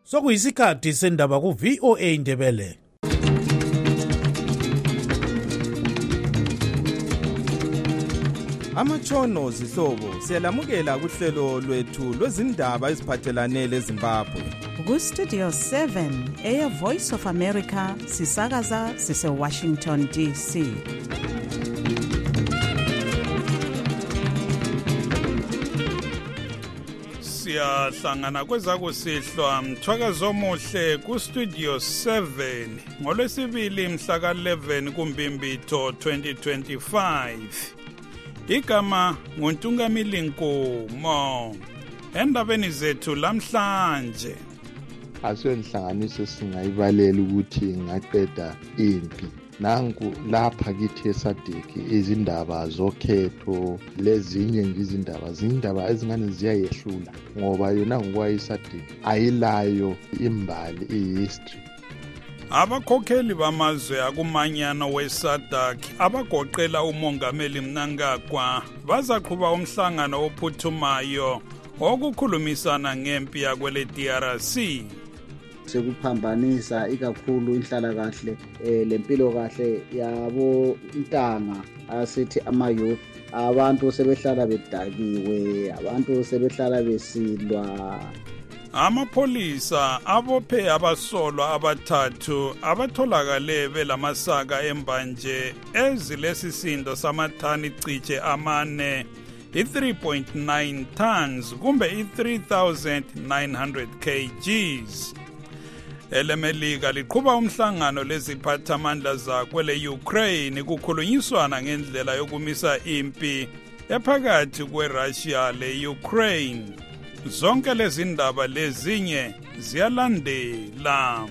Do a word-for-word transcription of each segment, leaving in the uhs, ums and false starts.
Sokuyisikhathi sendaba ku V O A Ndebele. Amatshono zihlobo siyalamukela kuhlelo lwethu lwezindaba eziphathelane leZimbabwe. Ku Studio seven eya Voice of America sisakaza sise Washington D C. Siyahlangana kwezakusihlwa mthwakazo omuhle ku Studio seven ngolwesibili mhla ka eleven kuMbimbitho twenty twenty-five. Igama nguNtungamili Nkomo. Endabeni zethu lamhlanje asiyonhlanganiso singayibalela ukuthi ngaqeda impi. Nangu lapha kithi eSadeki izindaba zokhetho lezinye nje izindaba zindaba ezingane ziyayehlula ngoba yona ngokwayiSadeki ayilayo imbali ihistory. Abakhokheli bamazwe akumanyano weSADC abagoqela umongameli Mnangagwa bazaqhuba umhlangano ophuthumayo okukhulumisana ngempi yakwele D R C. Sekuphambanisa ikakhulu inhlalakahle eh lempilo kahle yabo intanga asithi ama-youth, abantu sebehlala bedakiwe, abantu sebehlala besilwa. Amapholisa abophe abasolwa abathathu abatholakale belamasaka embanje ezilesisindo samathani ciche amane i-three point nine tons kumbe i-three thousand nine hundred kilograms. Elemelika liqhuba umhlangano leziphathamandla zakwele Ukraine kukhulunyiswana ngendlela yokumisa impi ephakathi kweRussia le-Ukraine. Zonke lezi ndaba lezinye ziyalandela.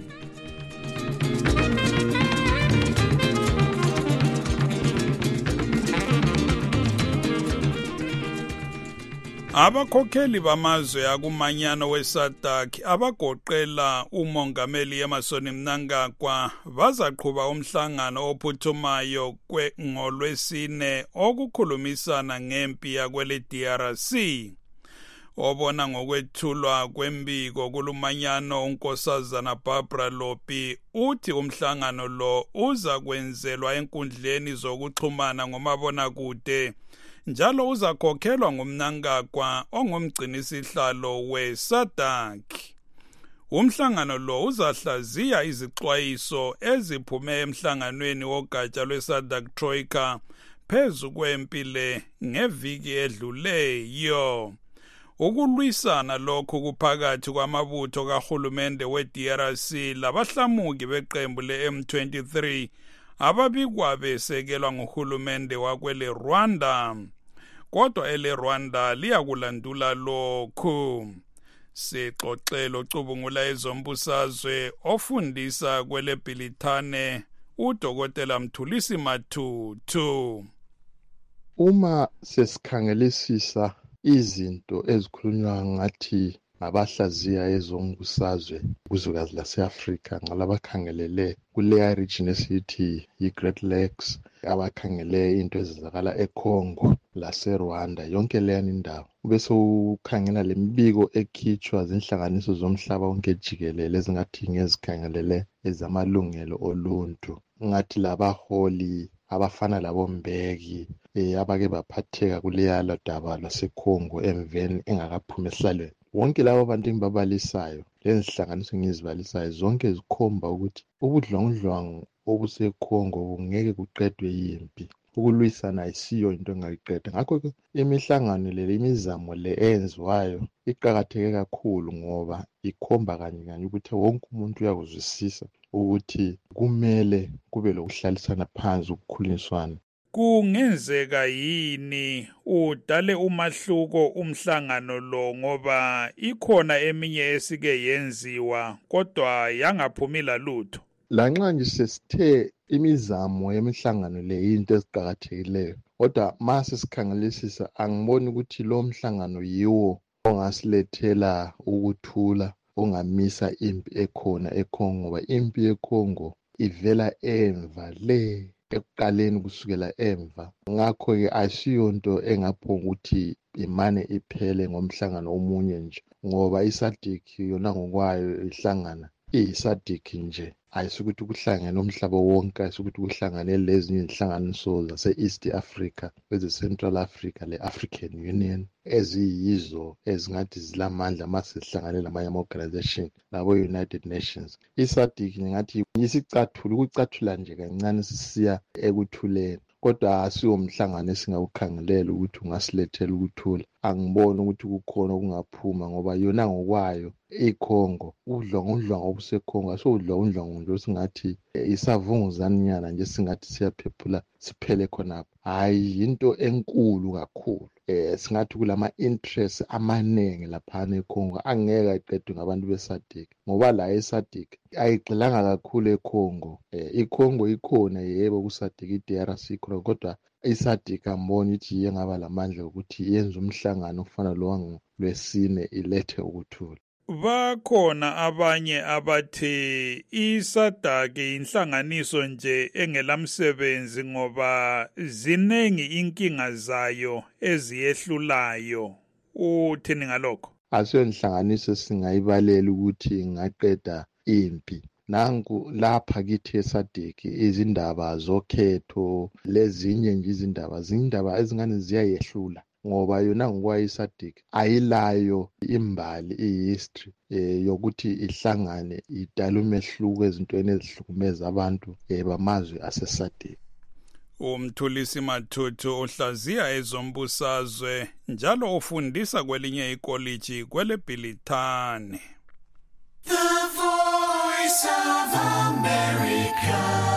Abakhokheli bamazwe akumanyano weSADC abagoqela umongameli Emmerson Mnangagwa bazaqhuba umhlangano ophuthumayo ngolwesine okukhulumisana ngempi yakwele D R C. Obona ngokwethulwa kwembiko kulumanyano unkosazana Barbara Lopi uthi umhlangano lo uza kwenzelwa enkundleni zokuxhumana ngomabonakude njalo uzakhokhelwa ngumNangagwa ongumgcinisihlalo weSADC. Umhlangano lo uzahlaziya izixwayiso eziphume emhlanganweni wogatsha lweSADC Troika phezu kwempile ngeviki edluleyo. Ukulwisana lokhu kuphakathi kwamabutho kahulumende we-D R C labahlamuki beqembu le-M twenty-three ababikwa besekelwa nguhulumende wakwele Rwanda. Kodwa ele Rwanda liyakulandula lokhu. Sixoxelo ocubungula ezombusazwe ofundisa kwele Bhilithane uDokotela Mthulisi Mathuthu. Uma sesikhangelisisa izinto ezikhulunywa ngathi ngabahlaziya ezombusazwe kuzwekazi lase-Afrika ngalabakhangelele kuleya region esithi yi-Great Lakes, abakhangele into ezenzakala eCongo lase-Rwanda, yonke leya indawo. Bese ukhangela lembiko ekhitshwa zinhlanganiso zomhlaba wonke jikelele ezingathi ngezikhangelele ezamalungelo oluntu, ngathi labaholi abafana laboMbeki eh abake baphatheka kuleya ladaba laseCongo emveni engakaphuma esihlalweni. Wonke labo bantu engibabalisayo lezihlanganiso ngizibalisayo zonke zikhomba ukuthi ubudlwangudlwangu obuseCongo kungeke kuqedwe yimpi. Ukulwisana ayisiyo into engayiqeda. Ngakho ke imihlangano le imizamo le enziwayo iqhakatheke kakhulu ngoba ikhomba kanye kanye ukuthi wonke umuntu uyakuzwisisa ukuthi kumele kube lokuhlalisana phansi ukukhulunyiswana. Kungenzeka yini udale umahluko umhlangano lo ngoba ikhona eminye esike yenziwa kodwa yangaphumila lutho? Lanxa nje sesithe imizamo yemihlangano le into eziqhakathekileyo kodwa mase sikhangelisisa angiboni ukuthi lo mhlangano yiwo ongasilethela ukuthula ongamisa impi ekhona eCongo ngoba impi yeCongo ivela emva le ekuqaleni kusukela emva. Ngakho ke asiyonto engaphonga ukuthi imane iphele ngomhlangano omunye nje ngoba iSADC yona ngokwayo ihlangana iyiSADC nje, ayisukuthi kuhlangene umhlaba wonke, ayisukuthi kuhlangane lezinye inhlanganiso zase-East Africa, kweze-Central Africa le-African Union eziyizo ezingathi zilamandla mase zihlangane lamanye ama-organization labo-United Nations. iSADC ngingathi yisicathula, ukucathula nje kancane sisiya ekuthuleni, kodwa asiwo umhlangano esingawukhangelela ukuthi ungasilethela ukuthula. Angiboni ukuthi kukhona okungaphuma ngoba yona ngokwayo iCongo udlwangudlwangu obuseCongo asudlwangudlwangu nje singathi isavunguzanyana nje singathi siyaphephula siphele khonapho. Hayi into enkulu kakhulu. Eh singathi kulama interest amaningi lapha eCongo angeke aqedwe ngabantu beSADC ngoba la eSADC ayigxilanga kakhulu eCongo. Eh iCongo ikhona yebo kuSADC i-D R C khona, kodwa iSADC amboni ukuthi yengaba lamandla ukuthi yenze umhlangano ofana lo lwesine ilethe ukuthula. Bakhona abanye abathi iSADC inhlanganiso nje engelamsebenzi ngoba zinengi inkinga zayo eziyehlulayo. Uthini ngalokho? Asiyo inhlanganiso singayibalela ukuthi ingaqeda impi. Nangu lapha kithi eSADC izindaba zokhetho lezinye nje izindaba zindaba ezingane ziyayehlula ngoba yona ngokwayo iSADC ayilayo imbali ihistory eh yokuthi ihlangane idala umehluko ezintweni ezihlukumeza abantu eh bamazwe aseSADC. Umthulisi Mathuthu uhlaziya ezombusazwe njalo ufundisa kwelinye ikoliji kweleBhilithane. The Voice of America,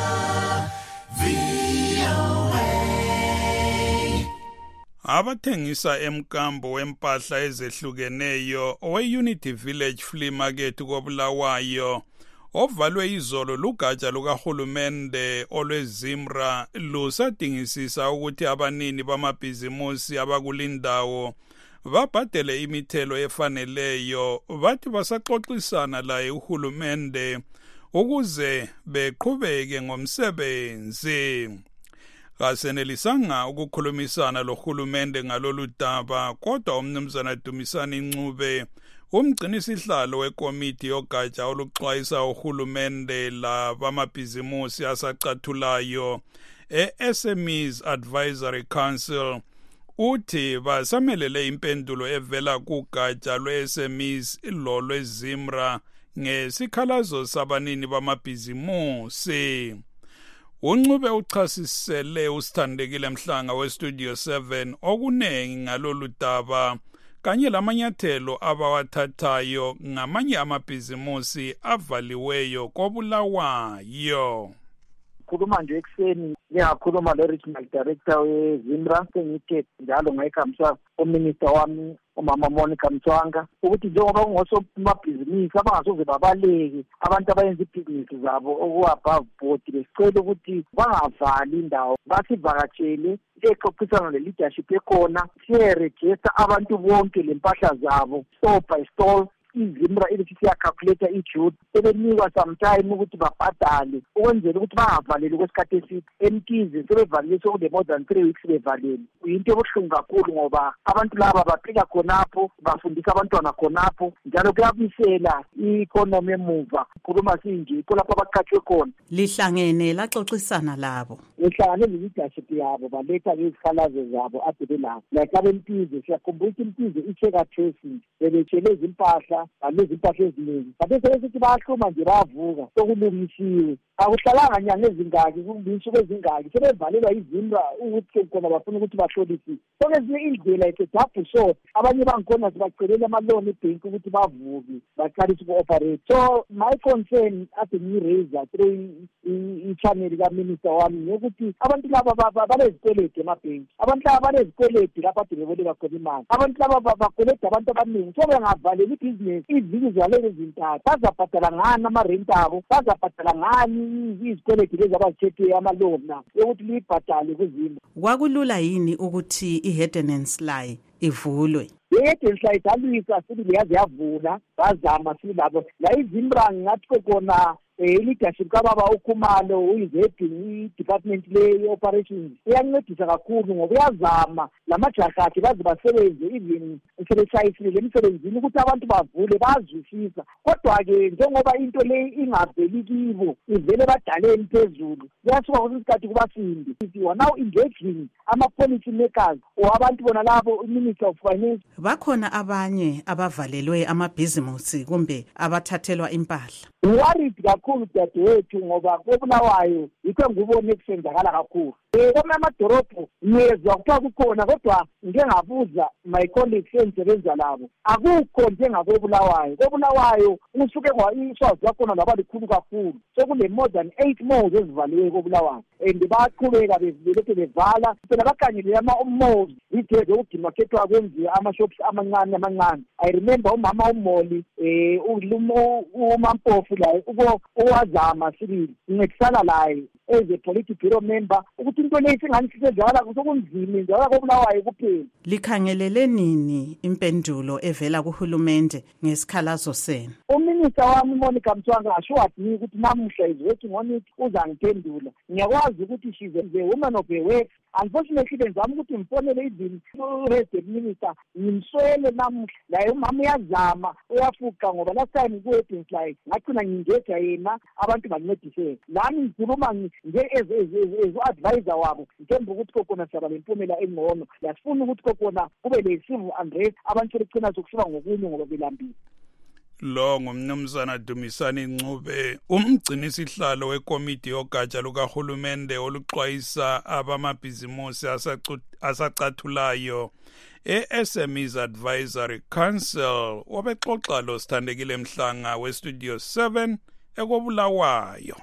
V O A. Abathengisa emkambo wempahla ezehlukeneyo owe-Unity Village Flea Market koBulawayo ovalwe izolo lugatsha lukahulumende olweZimra lusadingisisa ukuthi abanini bamabhizimusi abakulindawo babhadele imithelo efaneleyo. Bathi basaxoxisana laye uhulumende ukuze beqhubeke ngomsebenzi. Kasenelisanga ukukhulumisana lohulumende ngalolu daba, kodwa umnumzana Dumisani Ncube umgcini sihlalo wekomiti yogatsha oluxwayisa uhulumende labamabhizimusi asacathulayo e-S M Es Advisory Council uthi basamelele impendulo evela kugatsha lwe-S M Es lo lweZimra ngesikhalazo sabanini bamabhizimusi. Uncube uchasisele uSithandekile Mhlanga weStudio seven okunengi ngalolu daba kanye lamanyathelo abawathathayo ngamanye amabhizimusi avaliweyo koBulawayo. Khuluma nje ekseni ngiyakhuluma le-regional director weZimra sengithi njalo ngayikhambisa uminister wami umama Monica Mthwanga ukuthi njengoba kungosomabhizinisi abangasoze babaleke abantu abayenza ibhizinisi zabo oku-above board besicela ukuthi bangavali indawo basivakatshele exoxisana le-leadership ekhona siye-register abantu bonke lempahla zabo store by store. iZimra elithi siyacalculate i-duty sebenikwa sometime ukuthi babhadale ukwenzela ukuthi bangavaleli kwesikhathi eside. Emkhize sebevalele sokule more than three weeks bevalele. Into ebuhlungu kakhulu ngoba abantu laba baphila khonapho bafundisa abantwana khonapho njalo kuyabisela i-economy emuva. Khuluma sinje ikho lapho abaqhatshwe khona. Lihlangene laxoxisana labo. Lihlangane le-leadership yabo baletha ngezikhalazo zabo ade belapho. Like abemkhize siyakhumbula imkhize i-checker tracing bebetshele izimpahla alezi impahla eziningi babe sebethi bayahluma nje bayavuka sokulungisiwe akuhlalanga nyanga ezingaki kunginsuku ezingaki sebevalelwa iZimra ukuthi khona bafuna ukuthi bahlolisise sokezinye indlela ethe double shot abanye bangikhona sibacelela amaloni ebank ukuthi bavuke baqalise uku-operate. So my concern ade ngi-raise through i-channel kaminister wami ngokuthi abantu laba balezikweleti emabhenki, abantu laba balezikweleti lapho ade beboleka khona imali, abantu laba bakweleta abantu abaningi so bengavalela ibhizinesi iziki zalezi zintathu bazabhadala ngani amarenti abo, bazabhadala ngani izikweleti lezi abazithethe amalona yokuthi liyibhadale kuzimo. Kwakulula yini ukuthi iHedenensly ivulwe? iHedenensly idalwisa sithi leyazi yavula bazama silabo la iZimra ngathi khona leadership kababa uKhumalo uyizeding i-department le-operations iyancedisa kakhulu ngoba uyazama lamajaha akhe baze basebenze even sebeshayisile emsebenzini ukuthi abantu bavule bazwisisa. Kodwa-ke njengoba into le ingaveli kibo ivele badaleni phezulu kuyasuka kwesinye isikhathi kubasimbi. We are now engaging ama-policy makers or abantu bona labo i-Minister of Finance. Bakhona abanye abavalelwe amabhizimusi kumbe abathathelwa impahla. Worried kakhulu dadewethu ngoba koBulawayo yikho ngubone kusenzakala kakhulu. Eh kwamanye amadorobho ngiyezwa kuthiwa kukhona kodwa ngike ngabuza my colleagues engisebenza labo akukho njengakoBulawayo. koBulawayo usuke kwaiswazi yakhona laba likhulu kakhulu sekune more than eight malls ezivaliwe koBulawayo and baqhubeka bevileke bevala phela bakanyele ama-malls ithe ukudimakhethwa kwenziwa ama-shops amancane amancane. I remember umama uMoli eh uMampofu la uwazama sibili ngicela laye as a political bureau member ukuthi into le singani sisenzakala kusokunzima njalo koBulawayo kuphela. Likhangelele nini impendulo evela kuhulumende ngesikhalazo senu? Uminister wami Monica Mthwanga assured me ukuthi namuhla is working on it uzangiphendula. Ngiyakwazi ukuthi she's a woman of her work. Unfortunately benzama ukuthi ngifonele izini resident minister ngimswele namuhla la umama uyazama uyafuqa ngoba last time ku-weddings like ngacina ngingeja yena abantu bancediseke. Nami ngikhuluma nje as u-advisor wabo ngithemba ukuthi kokona siyaba lempumela engcono. Yasifuna ukuthi kokona kube le-civil unrest abantu begcina sokusuka ngokunye ngoba belambile. Lo ngumnumzana Dumisani Ncube umgcini sihlalo wekomiti yogatsha lukahulumende oluxwayisa abamabhizimusi asacathulayo e-S M Es Advisory Council obexoxa lo Sithandekile Mhlanga we-Studio seven ekoBulawayo.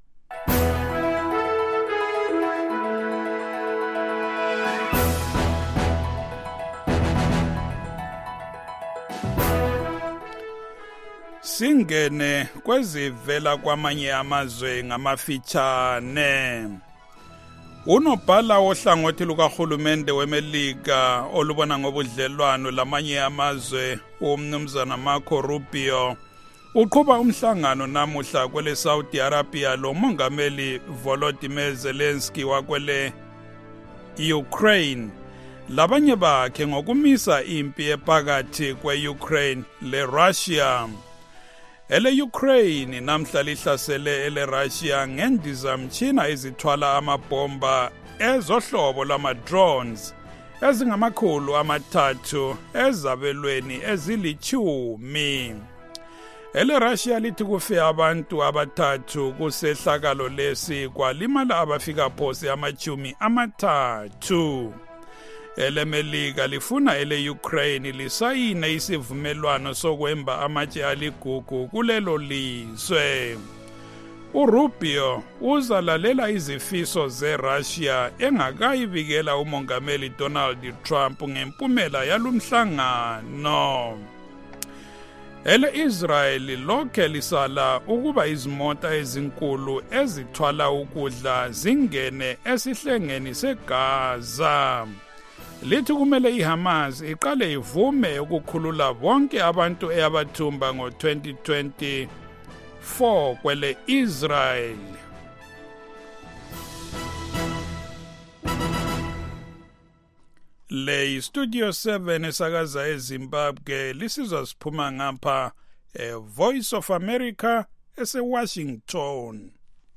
Singene kwezivela kwamanye amazwe ngamafitshane. Unobhala ohlangothi lukahulumende weMelika olubona ngobudlelwano lamanye amazwe umnumzana Marco Rubio uqhuba umhlangano namuhla kwele Saudi Arabia lo mongameli Volodymyr Zelensky wakwele Ukraine. Labanye bakhe ngokumisa impi ephakathi kwe-Ukraine le-Russia. Ele Ukraine namhla lihlasele ele Russia ngendizamtshina ezithwala amabomba ezohlobo lama-drones ezingamakhulu amathathu ezabelweni ezilichumi. Ele Russia lithi kufe abantu abathathu kusehlakalo lesi kwalimala abafika phose amachumi amathathu. Ele Melika lifuna ele Ukraine lisayine isivumelwano sokwemba amatshe aligugu kulelo lizwe. uRubio uzalalela izifiso zeRussia engakayibikela umongameli Donald Trump ngempumela yalumhlangano. Ele Israel lokhe lisala ukuba izimota ezinkulu ezithwala ukudla zingene esihlengeni seGaza. Lithi kumele iHamas iqale ivume ukukhulula bonke abantu eyabathumba ngo-twenty twenty-four kwele Israel. Le Studio seven esakaza eZimbabwe lisizwa siphuma ngapha e Voice of America ese-Washington.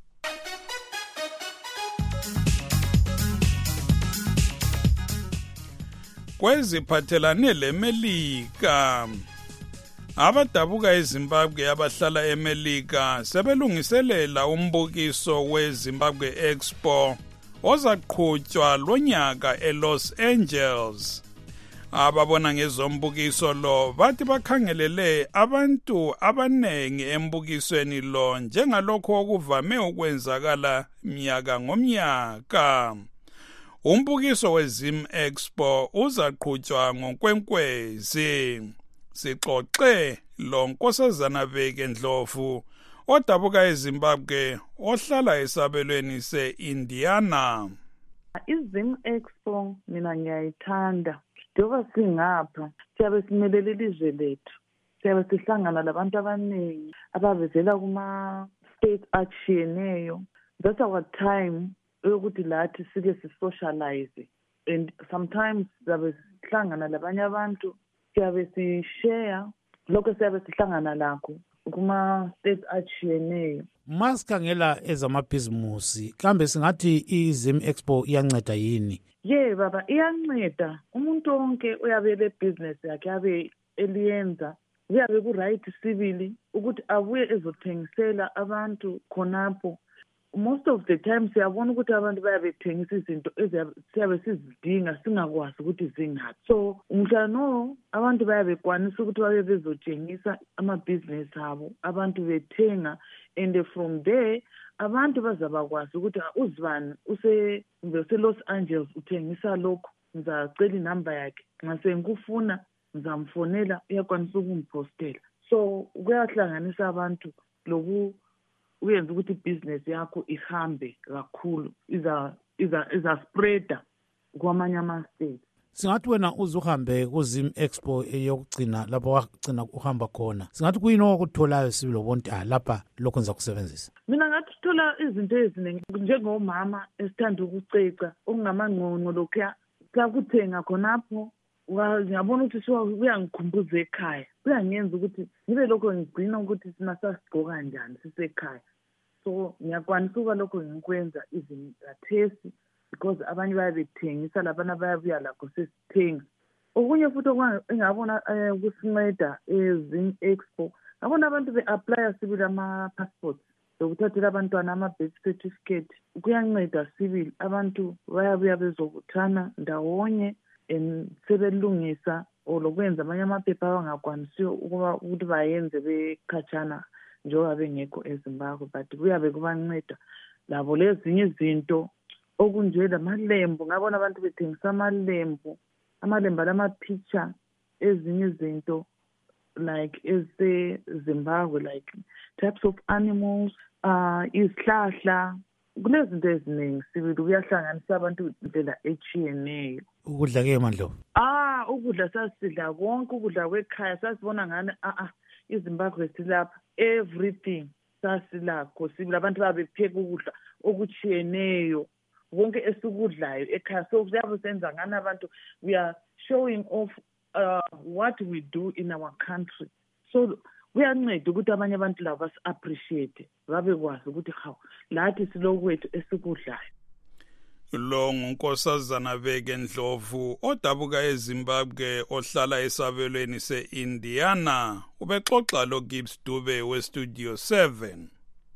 Kweziphathelane leMelika abadabuka eZimbabwe abahlala eMelika sebelungiselela umbukiso weZimbabwe Expo ozaqhutshwa lonyaka eLos Angeles. Ababona ngezombukiso lo bathi bakhangelele abantu abanengi embukisweni lo njengalokho okuvame ukwenzakala minyaka ngomnyaka. Umbukiso weZim Expo uzaqhutshwa ngonkwenkwezi. Sixoxe lo Nkosazana Beke Ndlovu odabuka eZimbabwe ohlala esabelweni se-Indiana. IZim Expo mina ngiyayithanda njengoba singapha siyabe simelele ilizwe lethu, siyabe sihlangana labantu abaningi abavela kuma kuma-state atshiyeneyo. That's our time yokuthi lathi sike si-socialize, and sometimes siyabe sihlangana labanye abantu, siyabe si-share lokho siyabe sihlangana lakho kuma-state atshiyeneyo. Masikhangela ezamabhizimusi, kambe singathi i-Zim Expo iyanceda yini? Ye baba, iyanceda. Umuntu wonke uyabe le business yakhe yabe eliyenza, uyabe ku-right civili ukuthi abuye ezothengisela abantu khonapho. Most of the time siyabona ukuthi abantu bayabethengisa izinto siyabe sizidinga singakwazi ukuthi zingaphi. So mhla no abantu bayabekwanisa ukuthi babe bezotshengisa amabhizinesi abo, abantu bethenga, and from there abantu bazabakwazi ukuthi uzibani use Los Angeles uthengisa lokho, ngizacela inamba yakhe, nxa sengikufuna ngizamfonela, uyakwanisa ukungiphostela. So kuyahlanganisa abantu loku uyenza ukuthi ibhizinesi yakho ihambe kakhulu, iza iza iza spreader kwamanye ama-state. Singathi wena uzuhambe ku-Zim Expo eyokugcina lapho wagcina uhamba khona, singathi kuyini okutholayo sibilo bonke ah lapha lokho niza kusebenzisa? Mina ngathi thola izinto eziningi njengomama esithanda ukuceca okungamangqongqo lokhuya kakuthenga khonapho. Ngiyabona ukuthi kuyangikhumbuza ekhaya, kuyangenza ukuthi ngibe lokho ngigcina ukuthi sina sasigqoka njani sisekhaya. So ngiyakwanisa ukuba lokho ngikwenza izintathesi because abanye bayabethengisa labana bayabuya lakho sesithenga. Okunye futhi engabona ukusinceda eZim Expo, ngabona abantu be-aplya sibili ama-passports zokuthathela abantwana ama-birth certificate. Kuyanceda sibili, abantu bayabuya bezobuthana ndawonye and sebelungisa or lokwenza amanye amaphepha abangakwanisiyo ukuba ukuthi bayenze bekhatshana njengoba bengekho eZimbabwe, but kuyabe kubanceda labo lezinye izinto okunje lamalembu. Ngabona abantu bethengisa amalembu, amalembu alama-picture, ezinye izinto like eze-Zimbabwe, like types of animals, uh, izihlahla, kunezinto eziningi sibili, kuyahlanganisa abantu indlela etshiyeneyo. Ukudla-ke mandlo? Ah, ukudla sasidla konke ukudla kwekhaya, sasibona ngani ah ah iZimbabwe silapha, everything sasilakho sibili. Abantu babepheka ukudla okutshiyeneyo konke esikudlayo ekhaya. So kuyabe senza ngani abantu, we are showing off uh, what we do in our country. So kuyanceda ukuthi abanye abantu labo basi-appreciate, babekwazi ukuthi hawu lathi silokwethu esikudlayo. Lo ngunkosazana Beke Ndlovu odabuka eZimbabwe ohlala esabelweni se-Indiana, ubexoxa lo Gibbs Dube weStudio seven.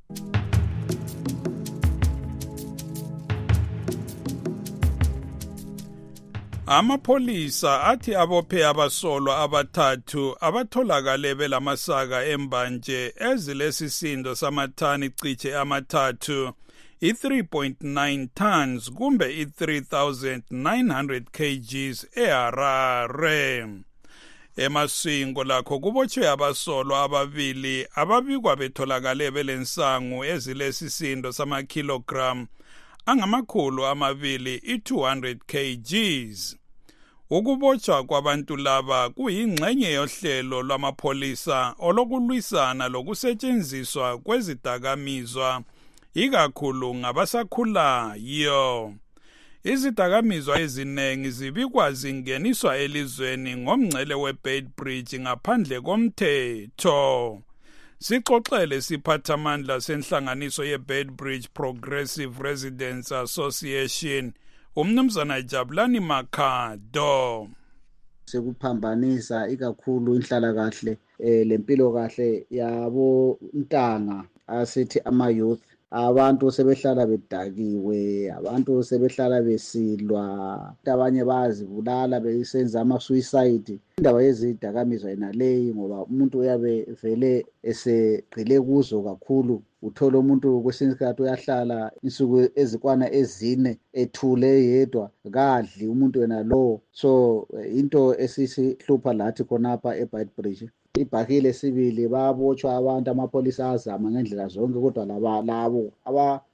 Amapholisa athi abophe abasolwa abathathu abatholakale belamasaka embanje ezilesisindo samathani ciche amathathu i-three point nine tons kumbe i-three thousand nine hundred kilograms eHarare. Emasingo lakho kubotshwe abasolwa ababili ababikwa betholakale belensangu ezilesisindo samakilogram angamakhulu amabili i-two hundred kilograms. Ukubotshwa kwabantu laba kuyingxenye yohlelo lwamapholisa olokulwisana lokusetshenziswa kwezidakamizwa ikakhulu ngabasakhulayo. Izidakamizwa eziningi zibikwa zingeniswa elizweni ngomngcele weBeitbridge ngaphandle komthetho. Sixoxele siphathamandla senhlanganiso yeBeitbridge Progressive Residents Association, umnumzana Jabulani Makhado. Sekuphambanisa ikakhulu inhlalakahle eh lempilo kahle yabo ntanga asithi ama-youth. Abantu sebehlala bedakiwe, abantu sebehlala besilwa, abanye bazibulala besenza ama-suicide. Indaba yezidakamizwa yena leyi ngoba umuntu uyabe vele esegqile kuzo kakhulu. Uthola umuntu kwesinye isikhathi uyahlala insuku ezikwana ezine ethule yedwa, kadli umuntu wena lo. So into esisihlupha lathi khonapha eBeitbridge, ibhakile sibili babotshwa abantu, amapholisa azama ngendlela zonke, kodwa laba labo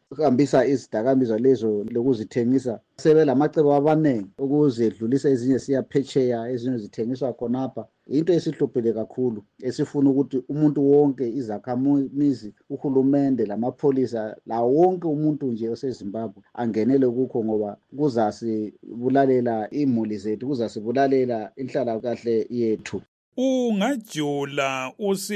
hambisa izidakamizwa lezo lokuzithengisa sebelamacebo abaningi ukuzedlulisa ezinye siya phetsheya ezinye zithengiswa khonapha. Into esihluphile kakhulu esifuna ukuthi umuntu wonke izakhamizi uhulumende lamapholisa la wonke umuntu nje oseZimbabwe angenele kukho ngoba kuzasibulalela imuli zethu kuzasibulalela inhlalakahle yethu. Ungajula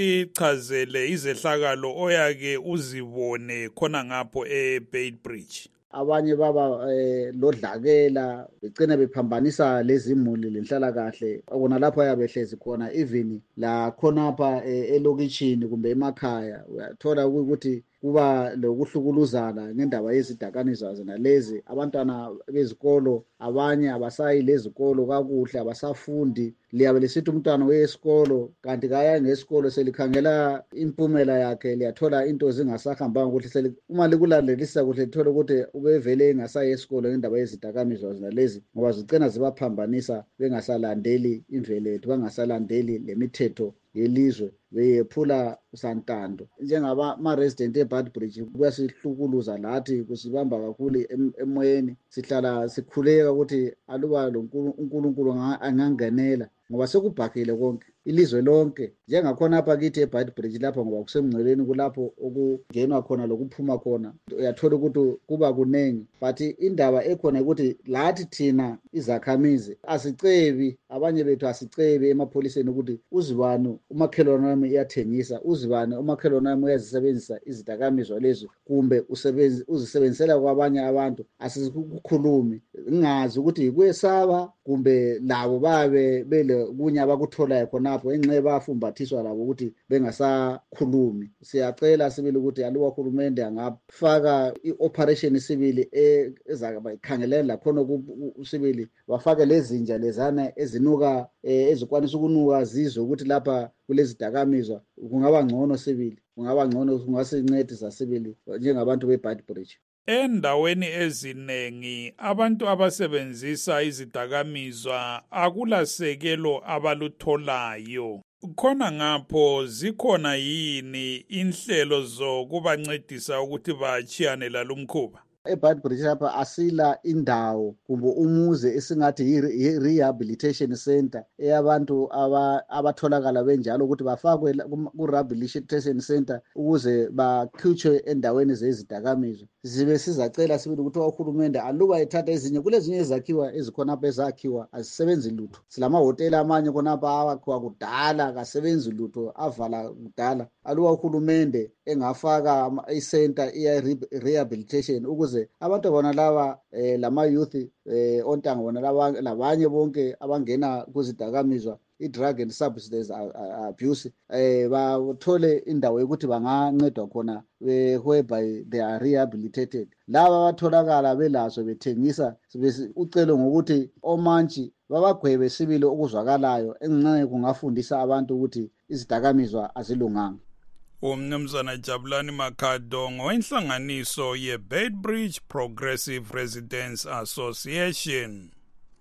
usichazele izehlakalo oyake uzibone khona ngapho eBeitbridge. Abanye baba eh, lodlakela begcina bephambanisa lezi imuli lenhlalakahle okona lapho ayabehlezi khona even la khonapha eh, elokishini kumbe emakhaya uyathola ukuthi kuba lokuhlukuluzana ngendaba yezidakamizwa zona lezi. Abantwana bezikolo abanye abasayi lezikolo kakuhle abasafundi. Liyabe lisithi umntwana wesikolo kanti kaya ngesikolo selikhangela impumela yakhe liyathola into zingasahambanga kuhle. Uma likulandelisa kuhle lithola ukuthi ubevele engasayi esikolo ngendaba yezidakamizwa zona lezi ngoba zigcina zibaphambanisa bengasalandeli imvelo yethu bangasalandeli lemithetho yelizwe beyephula santando. Njengaba ma resident eBeitbridge kuyasihlukuluza lathi kusibamba kakhulu emoyeni. Sihlala sikhuleka ukuthi aluba lo uNkulunkulu angangenela ngoba sekubhakile konke ilizwe lonke njengakhona apha kithi eBeitbridge lapha ngoba kusemngceleni kulapho okungenwa khona lokuphuma khona. Uyathola ukuthi kuba kunengi but indaba ekhona ukuthi lathi thina izakhamizi asicebi abanye bethu asicebi emapholiseni ukuthi uzibani umakhelwane wami iyathengisa uzibani umakhelwane wami uyazisebenzisa izidakamizwa lezo kumbe usebenzi uzisebenzisela kwabanye abantu asikukhulumi ngingazi ukuthi kwesaba kumbe labo babe bele kunye abakutholayo khonapho enxe bafumbathiswa labo ukuthi bengasakhulumi. Siyacela sibili ukuthi aluba uhulumende angafaka ioperation sibili ezakaba ikhangelene lakhona usibili bafake lezinja lezana ezinuka ezikwanisa ukunuka zizwe ukuthi lapha kulezi dakamizwa kungaba ngcono sibili kungaba ngcono kungasincedisa sibili njengabantu beBeitbridge. Endaweni ezinengi abantu abasebenzisa izidakamizwa akulasekelo abalutholayo. Khona ngapho zikhona yini inhlelo zokubancedisa ukuthi bachiyane lalumkhuba? eBeitbridge lapha asila indawo kumbe umuze esingathi yi-rehabilitation center eyabantu abatholakala benjalo ukuthi bafakwe ku-rehabilitation center ukuze bakhutshwe endaweni zezidakamizwa. Zibe sizacela sibili ukuthi uhulumende aluba ethatha ezinye kulezinye ezakhiwa ezikhonapha ezakhiwa azisebenzi lutho. Silamahoteli amanye khonapha awakhiwa kudala kasebenzi lutho avala kudala. Aluba uhulumende engafaka i-center iya-rehabilitation ukuze abantu bona laba eh, lama youth eh, ontanga bona laba labanye bonke abangena kuzidakamizwa i-drug and substance abuse eh bathole indawo yokuthi bangancedwa khona whereby they are rehabilitated. Laba batholakala belazo bethengisa ucelo ngokuthi omantshi babagwebe sibili okuzwakalayo enginqane kungafundisa abantu ukuthi izidakamizwa azilunganga. Umnumzana Jabulani Makhado ngowenhlanganiso ye-Beitbridge Progressive Residents Association.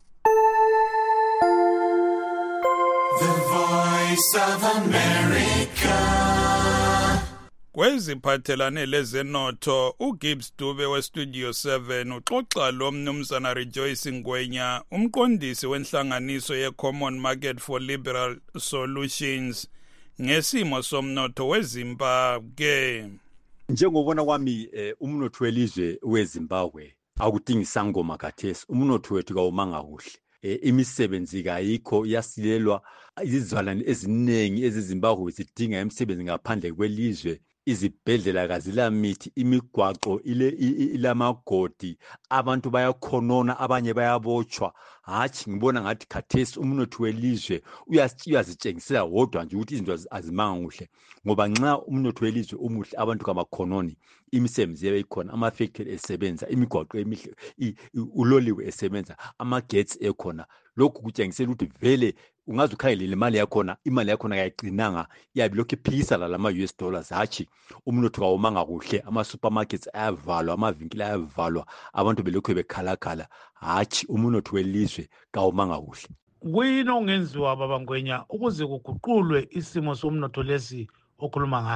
The Voice of America. Kweziphathelane lezenotho uGibbs Dube weStudio seven uxoxa lo mnumzana Rejoice Ngwenya umqondisi wenhlanganiso ye-Common Market for Liberal Solutions ngesimo somnotho weZimbabwe. Njengobona kwami eh, umnotho welizwe weZimbabwe akudingi sangoma khathesi. Umnotho wethu kawumanga kuhle. Eh, imisebenzi kayikho yasilelwa izizalwane eziningi eziZimbabwe zidinga imisebenzi ngaphandle kwelizwe. Izibhedlela kazilamithi, imigwaqo ile ilamagodi, abantu bayakhonona, abanye bayabotshwa. Hathi ngibona ngathi khathesi umnotho welizwe uyazitshengisela wodwa nje ukuthi izinto azimanga kuhle ngoba nxa umnotho welizwe umuhle abantu kamakhononi imisebenzi yabe ikhona, ama factory esebenza, imigwaqo emihle, uloliwe esebenza, amagetsi ekhona. Lokhu kutshengisela ukuthi vele ungaze ukhangelele imali yakhona, imali yakhona kayiqinanga, yabe lokho iphikisana lama U S dollars. Hathi umnotho kawumanga kuhle, ama supermarkets ayavalwa, amavinkili ayavalwa, abantu belokho bekhalakhala. Hathi umnotho welizwe kawumanga kuhle. Kuyini ongenziwa baba Ngwenya ukuze kuguqulwe isimo somnotho lesi okhuluma ngaso?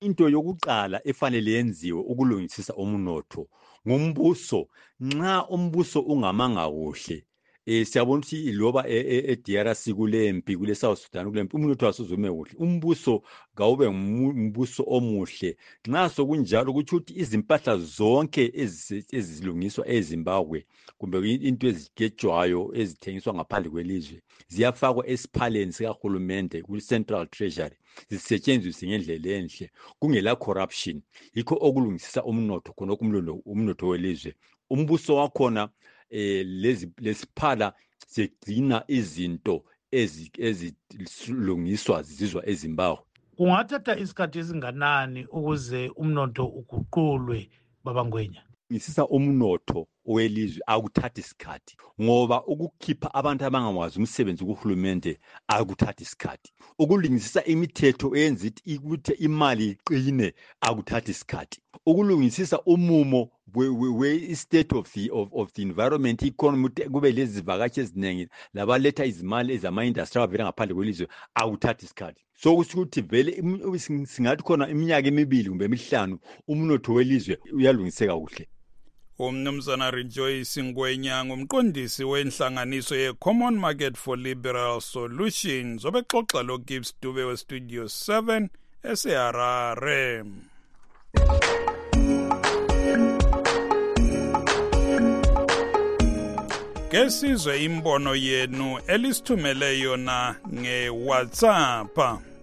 into yokuqala efanele yenziwe ukulungisisa umnotho ngumbuso. Nxa umbuso ungamanga kuhle, eh siyabona ukuthi loba e-D R C kulempi kule South Sudan kulempi umnotho wasuzume kuhle. Umbuso kawube umbuso omuhle. Nxa sokunjalo ukuthi uthi izimpahla zonke ezilungiswa eZimbabwe kumbe into ezigejwayo ezithengiswa ngaphandle kwelizwe ziyafakwa esiphaleni sikahulumende ku Central Treasury, zisetshenziswe ngendlela enhle kungela corruption. Yikho okulungisisa umnotho khona okumlondo umnotho welizwe. Umbuso wakhona eh lezi lesiphala sigcina izinto ezilungiswa zizizwa eZimbabwe. Kungathatha isikhathi esinganani ukuze umnotho uguqulwe baba Ngwenya? Ngisisa umnotho welizwe akuthathi isikhathi ngoba ukukhipha abantu abangakwazi umsebenzi kuhulumende akuthathi isikhathi. Ukulungisisa imithetho eyenza ukuthi imali iqine akuthathi isikhathi. Ukulungisisa umumo we state of the of, of the environment economy kube lezi vakashi ezinengi labaletha izimali ezama industry avela ngaphandle kwelizwe akuthathi isikhathi. So ukuthi vele singathi khona iminyaka emibili kumbe emihlanu umnotho welizwe uyalungiseka kuhle. Umnumzana Rejoice Ngwenya ngumqondisi wenhlanganiso ye-Common Market for Liberal Solutions obexoxa lo Gibbs Dube we Studio seven eseHarare. Kesizwe imbono yenu elisithumele yona nge-WhatsApp.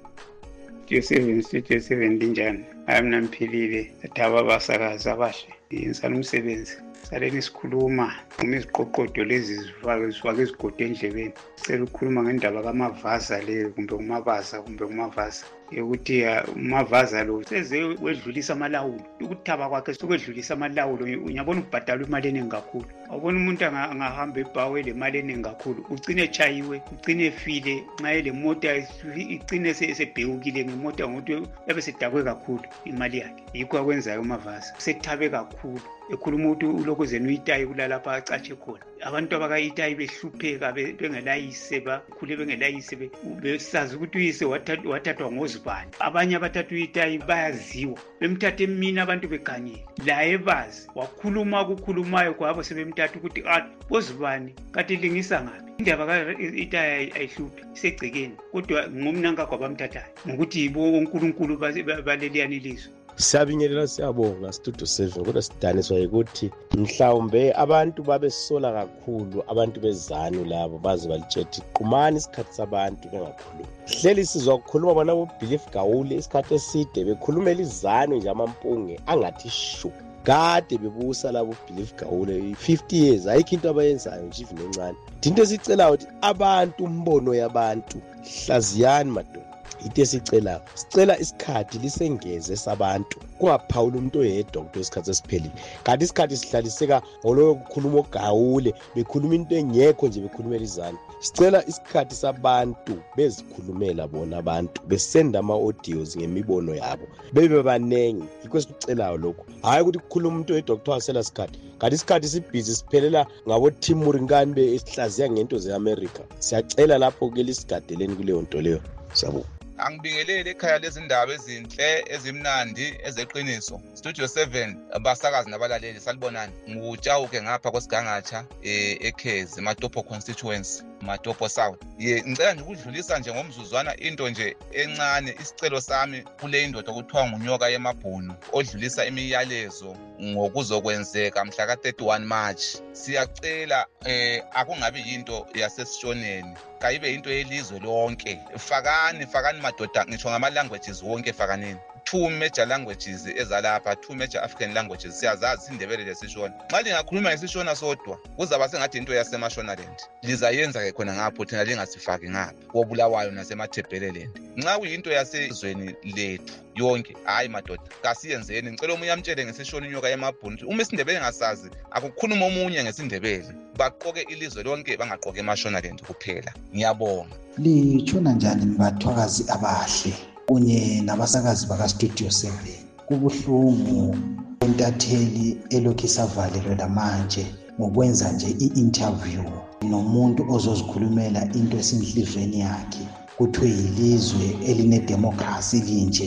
Studio seven, Studio seven linjani? Ayamna mphilile athaba basakaza abahle. Insana umsebenzi. Saleni isikhuluma umiziqoqodo lezi zifake zifake izigodo endlebeni. Sicela ukukhuluma ngendaba kaMavaza le kumbe uMavaza kumbe uMavaza. Ukuthi uMavaza lo seze wedlulisa amalawulo. Ukuthaba kwakhe sokwedlulisa amalawulo uyabona ukubhadala imali eningi kakhulu. Awubona umuntu angahamba ebhawe le mali eningi kakhulu ugcine echayiwe ugcine efile nxa ele moto igcine sebhekukile ngemoto ngokuthi yabe sedakwe kakhulu imali yakhe. Yikho akwenzayo uMavaza. Sethabe kakhulu ekhuluma ukuthi uloko zenu itayi kulalapha acatshe khona. Abantu abakayitayi behlupheka bengelayise bakhule bengelayise besazi ukuthi uyise wathathwa ngozibani. Abanye abathathu itayi bayaziwa bemthathe emina abantu beganyile laye bazi wakhuluma ukukhulumayo kwabo sebemthatha ukuthi ah ngozibani kade lingisa ngapi. Indaba ka itayi ayihluphi isegcekeni kodwa ngomnanga kwabamthathayo ngokuthi ibo uNkulunkulu baleliyani lizwe. Siyabingelela siyabonga Studio seven kodwa sidaniswa ukuthi mhlawumbe abantu babesola kakhulu abantu bezanu labo baze balithethe qumani isikhathi sabantu bengakhulumi. Hleli sizwa ukukhuluma bona boBelief Gawule isikhathi eside bekhulumela izanu nje amampunge angathi shu. Kade bebusa labo Belief Gawule fifty years ayikho into abayenzayo nje even encane. Into esicela ukuthi abantu umbono yabantu hlaziyani madoda. Ite sicela sicela isikhathi lisengeze sabantu kungaphawula umuntu oyedwa ukuthi isikhathi esiphelile. Kanti isikhathi sihlaliseka ngoloyo kukhuluma oGawule bekhuluma into engekho nje bekhulumela izani. Sicela isikhathi sabantu bezikhulumela bona abantu besenda ama audios ngemibono yabo bebe banengi. Yikho esicelayo lokho hayi ukuthi kukhuluma umuntu oyedwa kuthiwa sela isikhathi. Kanti isikhathi sibhizi siphelela ngabo Timur Ngani behlaziya ngento zeAmerica. Siyacela lapho ke lisigadeleni kuleyo nto leyo. Siyabonga. Angibingelele ekhaya lezindaba ezinhle ezimnandi ezeqiniso. Studio seven abasakazi nabalaleli salibonani. Ngutshawuke ngapha kwesigangatsha eh eKhezi Matopo constituency Matopo South. Ye ngicela nje ukudlulisa nje ngomzuzwana into nje encane isicelo sami kule indoda okuthiwa nguNyoka yemabhunu odlulisa imiyalezo ngokuzokwenzeka mhla ka thirty-one March. Siyacela eh akungabi into yasesishoneni kayibe into yelizwe lonke. Fakani fakani madoda ngisho ngama languages wonke fakanini. Two major languages ezalapha, two major African languages siyazazi isindebele lesishona. Nxa lingakhuluma ngesishona sodwa kuzaba sengathi into yaseMashonaland. Lizayenza ke khona ngapho thina lingasifaki ngapha kobulawayo nasemathebheleleni. Nxa kuyinto yasezweni lethu yonke hayi madoda kasiyenzeni. Ngicela omunye amtshele ngesishona inyoka yemabhunu. Uma isindebele ngasazi akukhuluma omunye ngesindebele. Baqoke ilizwe lonke bangaqoke eMashonaland kuphela. Ngiyabonga. Litshona njani nibathwakazi abahle kunye nabasakazi baka Studio seven. Kubuhlungu entatheli elokhu isavalelwe lamanje ngokwenza nje i-interview nomuntu ozozikhulumela into esinhlizweni yakhe kuthiwe yilizwe eline democracy linje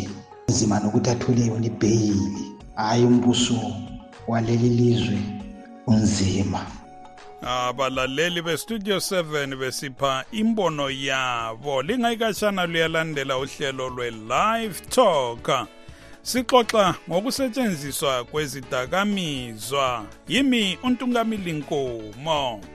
nzima nokuthi athole yona ibheyili. Hayi umbuso waleli lizwe unzima. Abalaleli bestudio seven besipha imbono yabo. Lingayikashana luyalandela uhlelo lwe-Live Talk. Sixoxa ngokusetshenziswa kwezidakamizwa. Yimi uNtungamili Nkomo.